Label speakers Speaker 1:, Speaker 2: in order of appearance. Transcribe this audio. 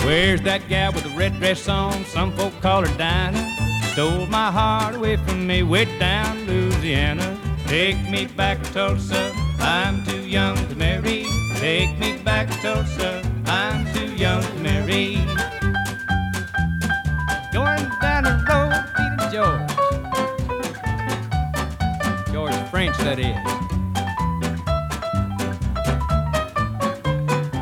Speaker 1: Where's that gal with the red dress on? Some folk call her Dinah. Stole my heart away from me way down Louisiana. Take me back, Tulsa, I'm too young to marry. Take me back, Tulsa, I'm too young to marry. Going down the road, Peter George. George French, that is.